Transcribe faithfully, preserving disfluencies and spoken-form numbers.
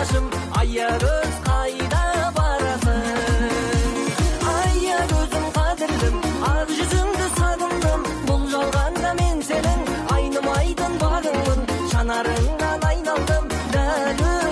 жолдашым, ая көз қайда барасың? Ая көзім қадірлім, ақ жүзіңді сағындым, бұл жалғанда мен сенің айнымайтын бағыңмын, жанарыңнан айналдым, дәл